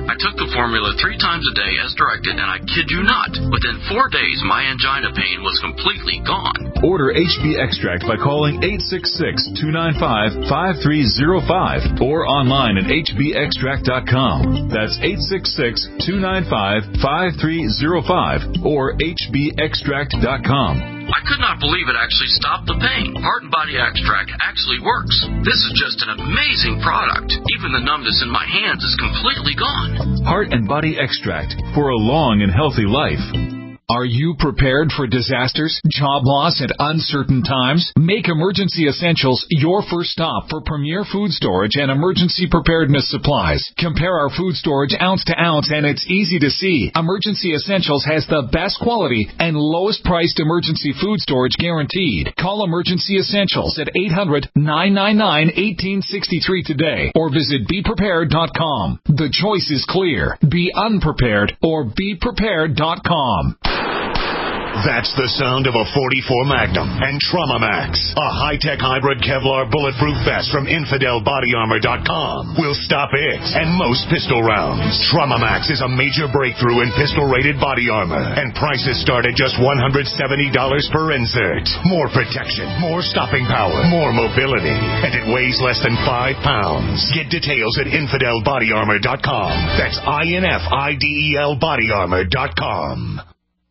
I took the formula three times a day as directed, and I kid you not, within four days, my angina pain was completely gone. Order H B Extract by calling eight six six, two nine five, five three zero five or online at H B extract dot com. That's eight six six, two nine five, five three zero five or H B extract dot com. I could not believe it actually stopped the pain. Heart and Body Extract actually works. This is just an amazing product. Even the numbness in my hands is completely gone. Heart and Body Extract for a long and healthy life. Are you prepared for disasters, job loss, and uncertain times? Make Emergency Essentials your first stop for premier food storage and emergency preparedness supplies. Compare our food storage ounce to ounce, and it's easy to see. Emergency Essentials has the best quality and lowest priced emergency food storage guaranteed. Call Emergency Essentials at eight hundred, nine nine nine, one eight six three today or visit be prepared dot com. The choice is clear. Be unprepared or be prepared dot com. That's the sound of a forty-four Magnum and Trauma Max, a high-tech hybrid Kevlar bulletproof vest from infidel body armor dot com. Will stop it and most pistol rounds. Trauma Max is a major breakthrough in pistol-rated body armor, and prices start at just one hundred seventy dollars per insert. More protection, more stopping power, more mobility, and it weighs less than five pounds. Get details at infidel body armor dot com. That's I N F I D E L body armor dot com.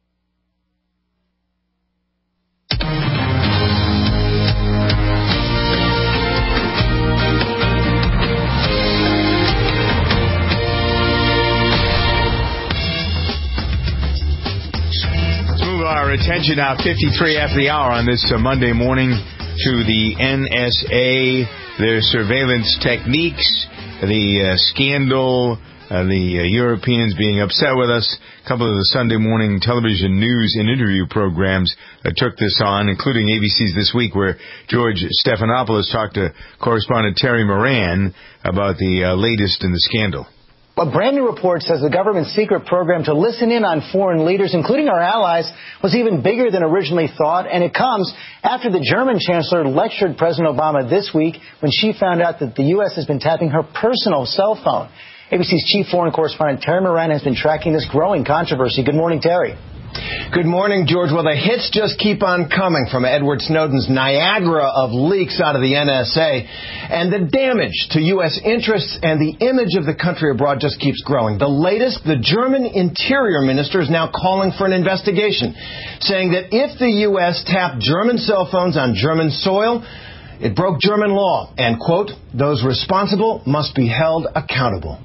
Our attention now, fifty-three after the hour on this uh, Monday morning, to the N S A, their surveillance techniques, the uh, scandal, uh, the uh, Europeans being upset with us. A couple of the Sunday morning television news and interview programs uh, took this on, including A B C's This Week, where George Stephanopoulos talked to correspondent Terry Moran about the uh, latest in the scandal. A brand new report says the government's secret program to listen in on foreign leaders, including our allies, was even bigger than originally thought. And it comes after the German chancellor lectured President Obama this week when she found out that the U S has been tapping her personal cell phone. A B C's chief foreign correspondent Terry Moran has been tracking this growing controversy. Good morning, Terry. Good morning, George. Well, the hits just keep on coming from Edward Snowden's Niagara of leaks out of the N S A, and the damage to U S interests and the image of the country abroad just keeps growing. The latest, the German Interior Minister is now calling for an investigation, saying that if the U S tapped German cell phones on German soil, it broke German law, and, quote, those responsible must be held accountable.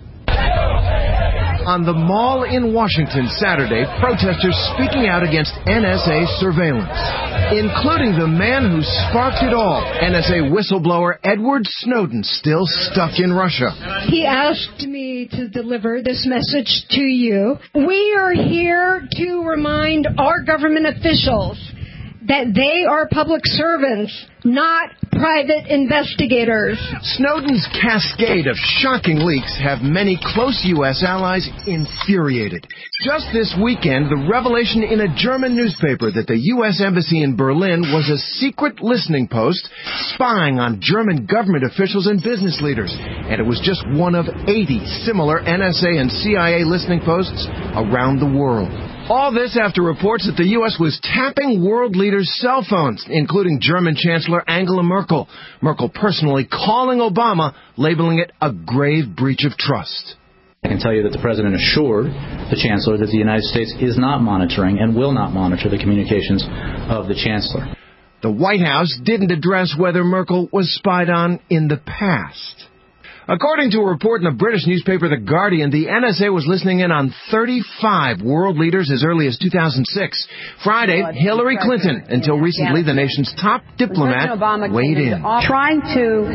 On the Mall in Washington Saturday, protesters speaking out against N S A surveillance, including the man who sparked it all, N S A whistleblower Edward Snowden, still stuck in Russia. He asked me to deliver this message to you. We are here to remind our government officials that they are public servants, not private investigators. Snowden's cascade of shocking leaks have many close U S allies infuriated. Just this weekend, the revelation in a German newspaper that the U S Embassy in Berlin was a secret listening post spying on German government officials and business leaders. And it was just one of eighty similar N S A and C I A listening posts around the world. All this after reports that the U S was tapping world leaders' cell phones, including German Chancellor Angela Merkel. Merkel personally calling Obama, labeling it a grave breach of trust. I can tell you that the President assured the Chancellor that the United States is not monitoring and will not monitor the communications of the Chancellor. The White House didn't address whether Merkel was spied on in the past. According to a report in the British newspaper The Guardian, the N S A was listening in on thirty-five world leaders as early as two thousand six. Friday, Hillary Clinton, until recently the nation's top diplomat, weighed in. Trying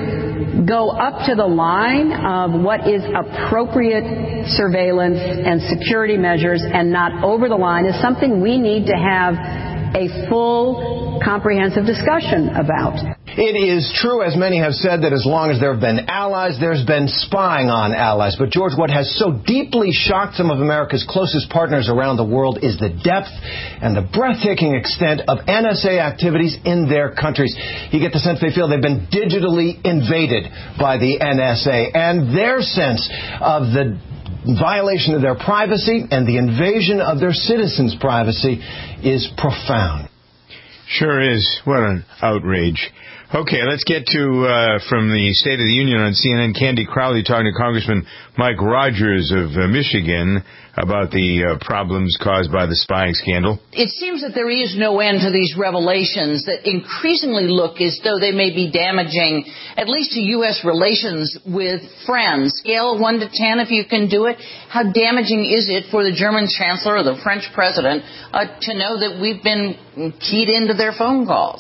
to go up to the line of what is appropriate surveillance and security measures and not over the line is something we need to have a full, comprehensive discussion about. It is true, as many have said, that as long as there have been allies, there's been spying on allies. But, George, what has so deeply shocked some of America's closest partners around the world is the depth and the breathtaking extent of N S A activities in their countries. You get the sense they feel they've been digitally invaded by the N S A, and their sense of the violation of their privacy and the invasion of their citizens' privacy is profound. Sure is. What an outrage. Okay, let's get to, uh, from the State of the Union on C N N, Candy Crowley talking to Congressman Mike Rogers of uh, Michigan about the uh, problems caused by the spying scandal. It seems that there is no end to these revelations that increasingly look as though they may be damaging, at least to U S relations with friends. Scale of one to ten, if you can do it. How damaging is it for the German Chancellor or the French President uh, to know that we've been keyed into their phone calls?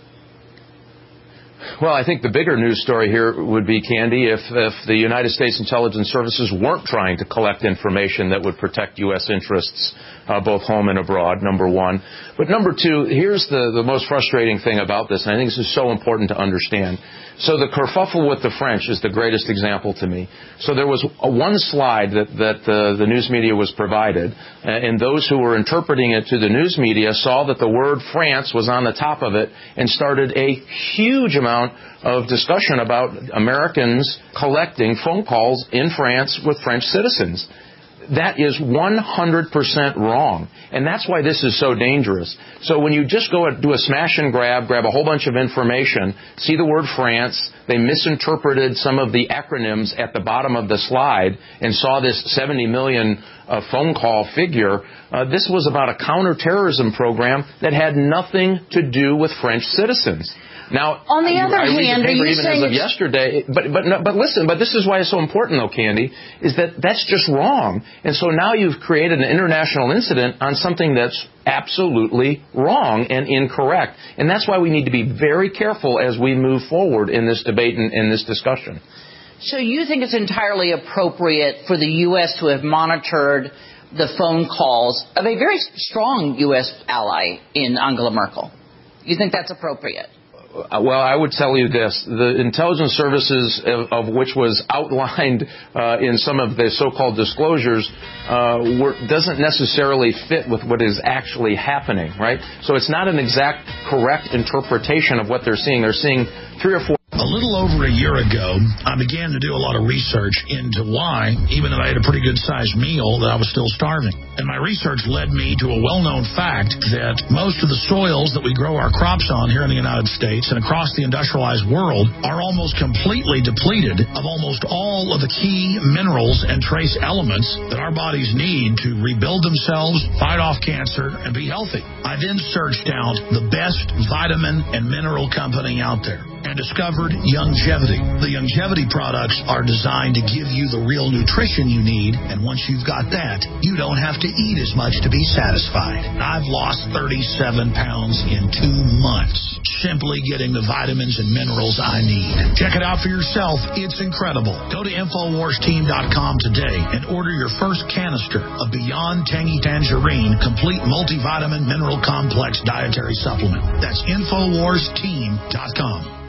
Well, I think the bigger news story here would be, Candy, if, if the United States intelligence services weren't trying to collect information that would protect U S interests, uh, both home and abroad, number one. But number two, here's the, the most frustrating thing about this, and I think this is so important to understand. So the kerfuffle with the French is the greatest example to me. So there was a, one slide that, that uh, the news media was provided, uh, and those who were interpreting it to the news media saw that the word France was on the top of it and started a huge amount of discussion about Americans collecting phone calls in France with French citizens. That is one hundred percent wrong. And that's why this is so dangerous. So when you just go and do a smash and grab, grab a whole bunch of information, see the word France, they misinterpreted some of the acronyms at the bottom of the slide and saw this seventy million uh, phone call figure. Uh, this was about a counterterrorism program that had nothing to do with French citizens. Now, on the other I read hand, the paper are you even saying as of yesterday, but but no, but listen, but this is why it's so important, though, Candy, is that that's just wrong, and so now you've created an international incident on something that's absolutely wrong and incorrect, and that's why we need to be very careful as we move forward in this debate and in this discussion. So you think it's entirely appropriate for the U S to have monitored the phone calls of a very strong U S ally in Angela Merkel? You think that's appropriate? Well, I would tell you this. The intelligence services, of, of which was outlined uh, in some of the so-called disclosures, uh, were, doesn't necessarily fit with what is actually happening, right? So it's not an exact correct interpretation of what they're seeing. They're seeing three or four... A little over a year ago, I began to do a lot of research into why, even though I had a pretty good-sized meal, that I was still starving. And my research led me to a well-known fact that most of the soils that we grow our crops on here in the United States and across the industrialized world are almost completely depleted of almost all of the key minerals and trace elements that our bodies need to rebuild themselves, fight off cancer, and be healthy. I then searched out the best vitamin and mineral company out there and discovered Youngevity. The Youngevity products are designed to give you the real nutrition you need, and once you've got that, you don't have to eat as much to be satisfied. I've lost thirty-seven pounds in two months, simply getting the vitamins and minerals I need. Check it out for yourself. It's incredible. Go to Infowars Team dot com today and order your first canister of Beyond Tangy Tangerine Complete Multivitamin Mineral Complex Dietary Supplement. That's Infowars Team dot com.